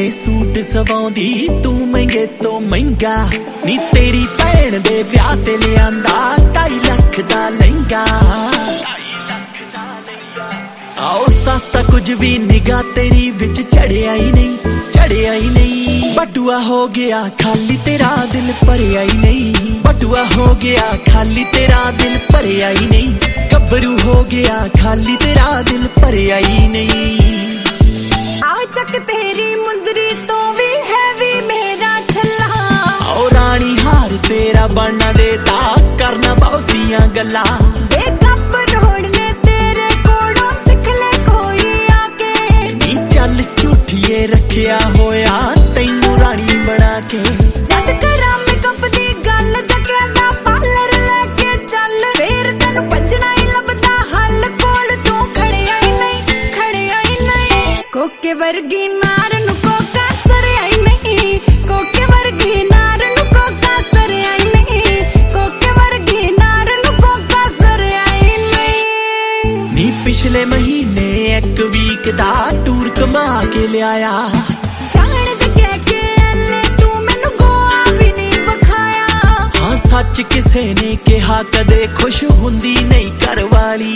Suit सवाउंदी तू महंगे तो महंगा नी तेरी भैन दे विआह ते लिआंदा 2.5 लाख दा लहंगा आओ सस्ता कुछ भी निगाह तेरी विच चढ़िया ही नहीं बटुआ हो गया खाली तेरा दिल भरिया ही नहीं बटुआ हो गया खाली तेरा दिल भरिया ही नहीं गब्बरू हो गया खाली तेरा दिल भरिया ही नहीं आओ चक तेरी मुंदरी तो भी है भी मेरा छल्ला आओ रानी हार तेरा बनना देता करना बहुतियां गल्ला झूठिए रखिया होया तैनू रानी बना के जद करा मेकअप दी गल जगह दा पार्लर लेके चल फिर तैनू बचना ही लभदा हल कोल तू खड़िया ही नहीं कोके वर्गी नार नू कोका सरिया ही नहीं कोके वर्गी नार नू कोका सरिया ही नहीं कोके वर्गी नार नू कोका सरिया ही नहीं नी पिछले महीने एक वीक दा टूर कमा के लिया सच किसे ने कहा कदे खुश हुंदी नहीं घर वाली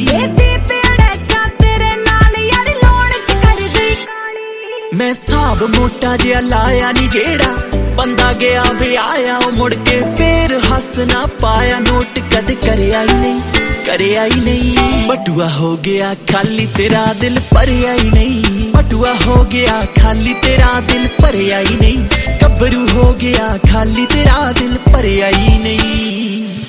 मैं हिसाब मोटा जिहा लाया नी जेड़ा बंदा गया भी आया मुड़ के फिर हस ना पाया नोट कद करया ही नहीं बटुआ हो गया खाली तेरा दिल भरिया ही नहीं बटुआ हो गया खाली तेरा दिल भरिया ही नहीं गब्बरू हो गया खाली तेरा दिल भरिया ही नहीं।